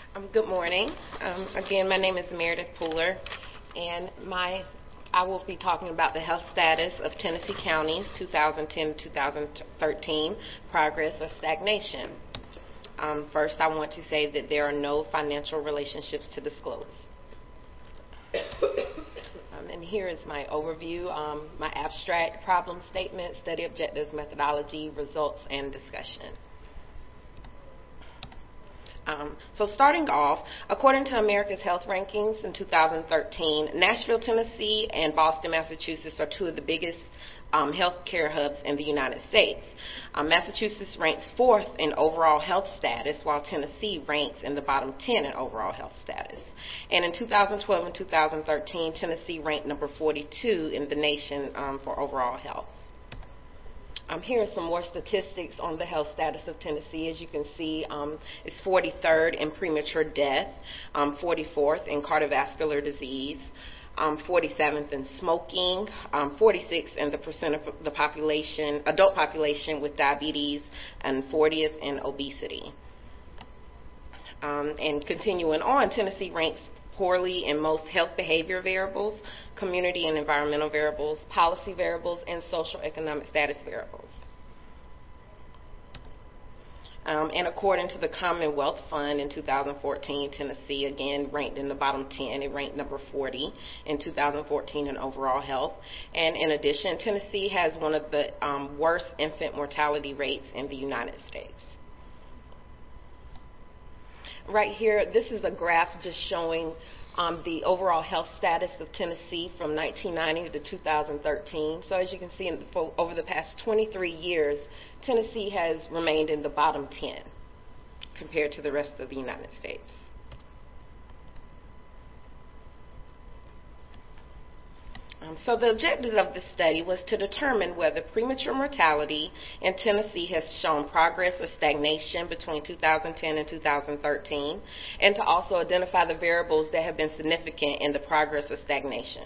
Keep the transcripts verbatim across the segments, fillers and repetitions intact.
Um, good morning. Um, again, my name is Meredith Pooler, and my I will be talking about the health status of Tennessee counties two thousand ten to two thousand thirteen, progress or stagnation. Um, first, I want to say that there are no financial relationships to disclose. Um, and here is my overview, um, my abstract problem statement, study objectives, methodology, results, and discussion. Um, so starting off, according to America's Health Rankings in two thousand thirteen, Nashville, Tennessee, and Boston, Massachusetts are two of the biggest um, healthcare hubs in the United States. Um, Massachusetts ranks fourth in overall health status, while Tennessee ranks in the bottom ten in overall health status. And in two thousand twelve and two thousand thirteen, Tennessee ranked number forty-two in the nation um, for overall health. Um, here are some more statistics on the health status of Tennessee. As you can see, um, it's forty-third in premature death, um, forty-fourth in cardiovascular disease, um, forty-seventh in smoking, um, forty-sixth in the percent of the population, adult population with diabetes, and fortieth in obesity. Um, and continuing on, Tennessee ranks poorly in most health behavior variables, community and environmental variables, policy variables, and social economic status variables. Um, and according to the Commonwealth Fund in two thousand fourteen, Tennessee again ranked in the bottom ten. It ranked number forty in two thousand fourteen in overall health. And in addition, Tennessee has one of the um, worst infant mortality rates in the United States. Right here, this is a graph just showing um, the overall health status of Tennessee from nineteen ninety to two thousand thirteen. So as you can see, in, for, over the past twenty-three years, Tennessee has remained in the bottom ten compared to the rest of the United States. Um, so the objectives of this study was to determine whether premature mortality in Tennessee has shown progress or stagnation between two thousand ten and two thousand thirteen, and to also identify the variables that have been significant in the progress or stagnation.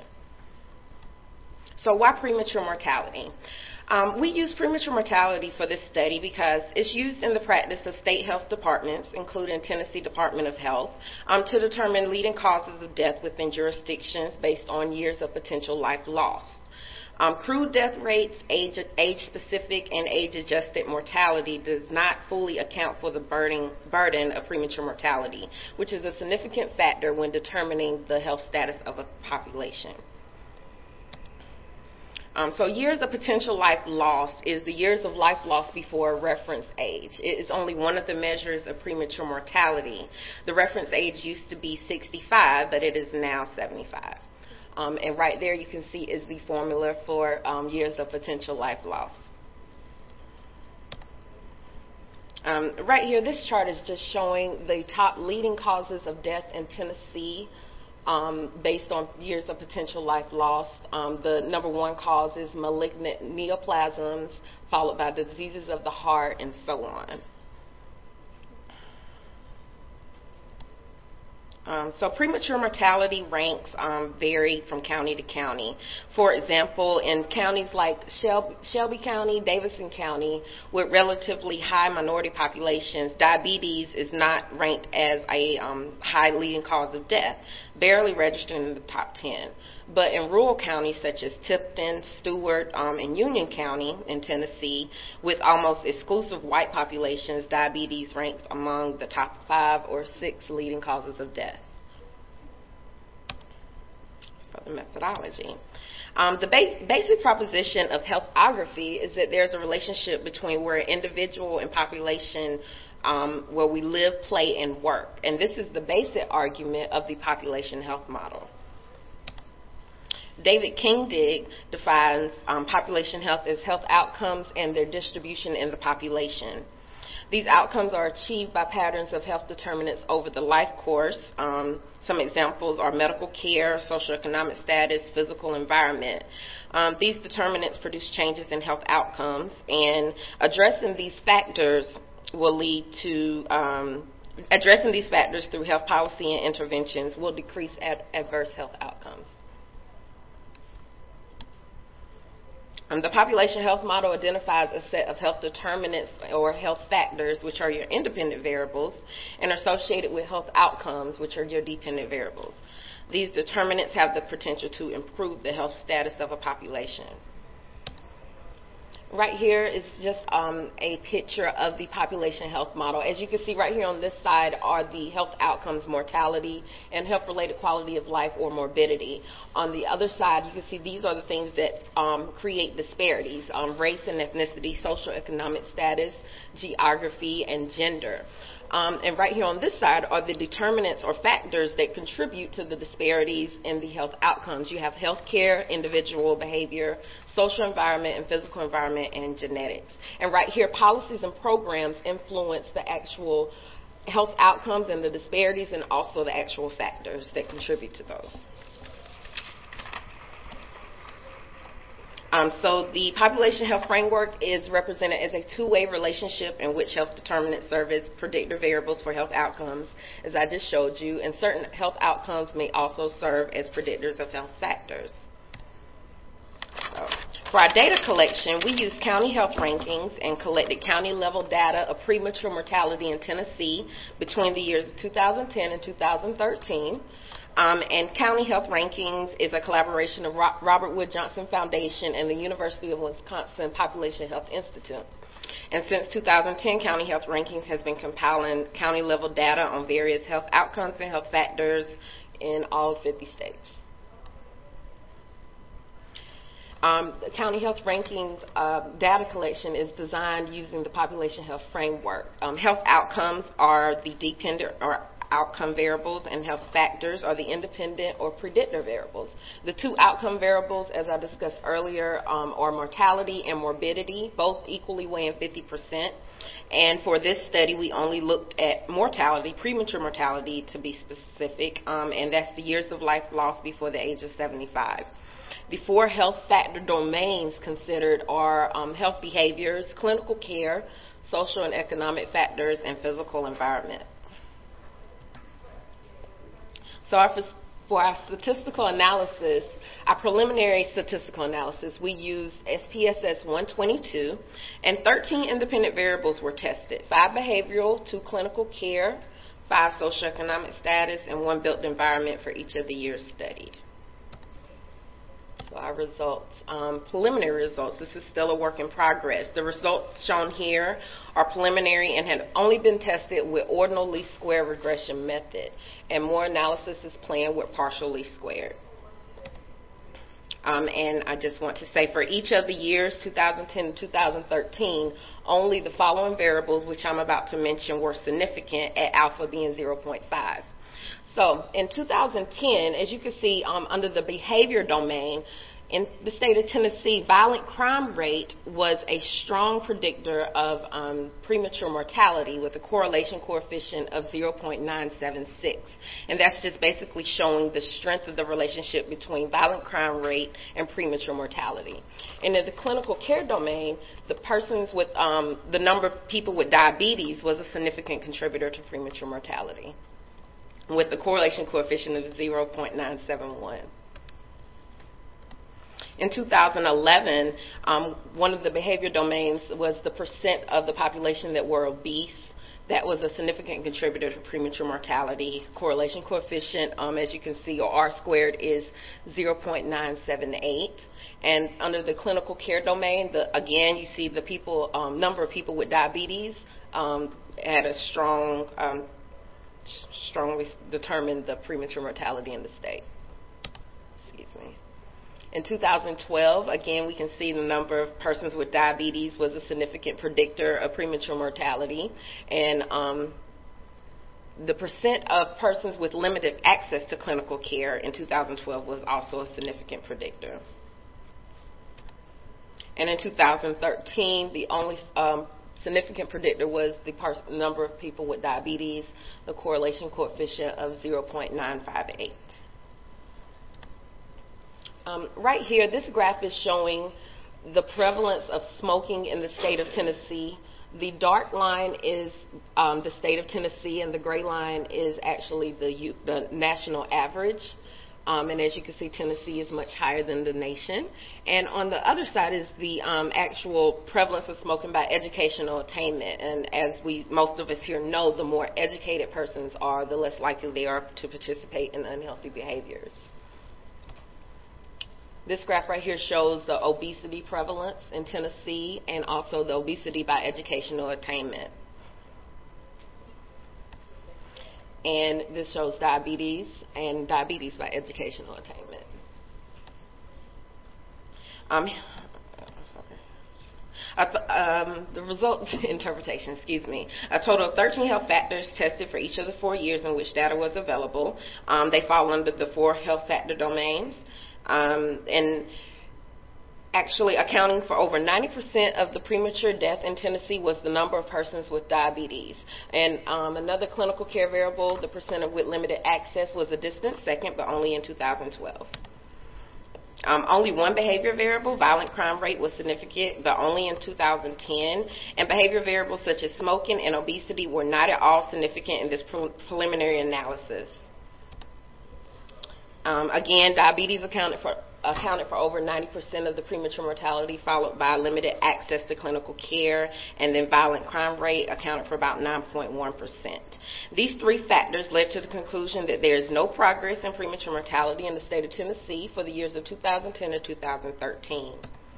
So why premature mortality? Um, we use premature mortality for this study because it's used in the practice of state health departments, including Tennessee Department of Health, um, to determine leading causes of death within jurisdictions based on years of potential life lost. Um, crude death rates, age, age-specific, and age-adjusted mortality does not fully account for the burden, burden of premature mortality, which is a significant factor when determining the health status of a population. Um, so years of potential life lost is the years of life lost before reference age. It is only one of the measures of premature mortality. The reference age used to be sixty-five, but it is now seventy-five. Um, and right there you can see is the formula for um, years of potential life loss. Um, right here, this chart is just showing the top leading causes of death in Tennessee. Um, based on years of potential life lost. Um, the number one cause is malignant neoplasms, followed by diseases of the heart, and so on. Um, so premature mortality ranks um, vary from county to county. For example, in counties like Shelby, Shelby County, Davidson County, with relatively high minority populations, diabetes is not ranked as a um, high leading cause of death, barely registered in the top ten. But in rural counties such as Tipton, Stewart, um, and Union County in Tennessee, with almost exclusive white populations, diabetes ranks among the top five or six leading causes of death. So the methodology. Um, the ba- basic proposition of healthography is that there's a relationship between where individual and population um, where we live, play, and work. And this is the basic argument of the population health model. David Kingdig defines um, population health as health outcomes and their distribution in the population. These outcomes are achieved by patterns of health determinants over the life course. Um, some examples are medical care, socioeconomic status, physical environment. Um, these determinants produce changes in health outcomes, and addressing these factors will lead to um, addressing these factors through health policy and interventions will decrease ad- adverse health outcomes. Um, the population health model identifies a set of health determinants or health factors, which are your independent variables, and are associated with health outcomes, which are your dependent variables. These determinants have the potential to improve the health status of a population. Right here is just um, a picture of the population health model. As you can see right here on this side are the health outcomes, mortality, and health-related quality of life or morbidity. On the other side, you can see these are the things that um, create disparities, um, race and ethnicity, social economic status, geography, and gender. Um, and right here on this side are the determinants or factors that contribute to the disparities in the health outcomes. You have health care, individual behavior, social environment and physical environment, and genetics. And right here, policies and programs influence the actual health outcomes and the disparities, and also the actual factors that contribute to those. Um, so the population health framework is represented as a two-way relationship in which health determinants serve as predictor variables for health outcomes, as I just showed you, and certain health outcomes may also serve as predictors of health factors. So, for our data collection, we used county health rankings and collected county-level data of premature mortality in Tennessee between the years of two thousand ten and two thousand thirteen. Um, and County Health Rankings is a collaboration of Ro- Robert Wood Johnson Foundation and the University of Wisconsin Population Health Institute. And since two thousand ten, County Health Rankings has been compiling county-level data on various health outcomes and health factors in all fifty states. Um, the County Health Rankings uh, data collection is designed using the population health framework. Um, health outcomes are the dependent or outcome variables, and health factors are the independent or predictor variables. The two outcome variables, as I discussed earlier, um, are mortality and morbidity, both equally weighing fifty percent. And for this study, we only looked at mortality, premature mortality to be specific, um, and that's the years of life lost before the age of seventy-five. The four health factor domains considered are um, health behaviors, clinical care, social and economic factors, and physical environment. So our, for our statistical analysis, our preliminary statistical analysis, we used S P S S one twenty-two, and thirteen independent variables were tested, five behavioral, two clinical care, five socioeconomic status, and one built environment for each of the years studied. So our results, um, preliminary results, this is still a work in progress. The results shown here are preliminary and have only been tested with ordinal least square regression method, and more analysis is planned with partial least squared. Um, and I just want to say for each of the years, two thousand ten and two thousand thirteen, only the following variables, which I'm about to mention, were significant, at alpha being zero point five. So in two thousand ten, as you can see um, under the behavior domain, in the state of Tennessee, violent crime rate was a strong predictor of um, premature mortality with a correlation coefficient of zero point nine seven six. And that's just basically showing the strength of the relationship between violent crime rate and premature mortality. And in the clinical care domain, the persons with um, the number of people with diabetes was a significant contributor to premature mortality, with the correlation coefficient of zero point nine seven one. In two thousand eleven, um, one of the behavior domains was the percent of the population that were obese. That was a significant contributor to premature mortality. Correlation coefficient, um, as you can see, or R squared, is zero point nine seven eight. And under the clinical care domain, the, again, you see the people, um, number of people with diabetes um, had a strong um, strongly determined the premature mortality in the state. Excuse me. In two thousand twelve, again, we can see the number of persons with diabetes was a significant predictor of premature mortality, and um, the percent of persons with limited access to clinical care in two thousand twelve was also a significant predictor. And in two thousand thirteen, the only um, significant predictor was the number of people with diabetes, the correlation coefficient of zero point nine five eight. Um, right here, this graph is showing the prevalence of smoking in the state of Tennessee. The dark line is um, the state of Tennessee, and the gray line is actually the, the national average. Um, and as you can see, Tennessee is much higher than the nation. And on the other side is the um, actual prevalence of smoking by educational attainment. And as we, most of us here know, the more educated persons are, the less likely they are to participate in unhealthy behaviors. This graph right here shows the obesity prevalence in Tennessee and also the obesity by educational attainment. And this shows diabetes and diabetes by educational attainment. Um, um, the results interpretation, excuse me. A total of thirteen health factors tested for each of the four years in which data was available. Um, they fall under the four health factor domains. Um, and actually accounting for over ninety percent of the premature death in Tennessee was the number of persons with diabetes. And um, another clinical care variable, the percent of with limited access, was a distant second, but only in two thousand twelve. Um, only one behavior variable, violent crime rate, was significant, but only in two thousand ten. And behavior variables such as smoking and obesity were not at all significant in this pre preliminary analysis. Um, again, diabetes accounted for accounted for over ninety percent of the premature mortality, followed by limited access to clinical care, and then violent crime rate accounted for about nine point one percent. These three factors led to the conclusion that there is no progress in premature mortality in the state of Tennessee for the years of two thousand ten to two thousand thirteen.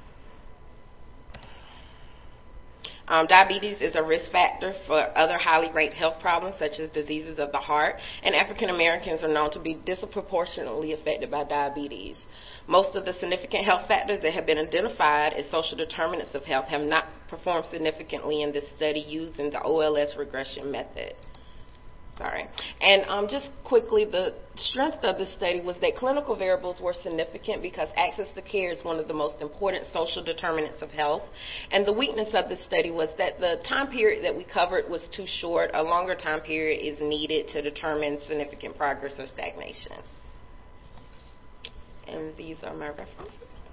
Um, diabetes is a risk factor for other highly ranked health problems such as diseases of the heart, and African Americans are known to be disproportionately affected by diabetes. Most of the significant health factors that have been identified as social determinants of health have not performed significantly in this study using the O L S regression method. Sorry. And um, just quickly, the strength of the study was that clinical variables were significant because access to care is one of the most important social determinants of health. And the weakness of the study was that the time period that we covered was too short. A longer time period is needed to determine significant progress or stagnation. And these are my references.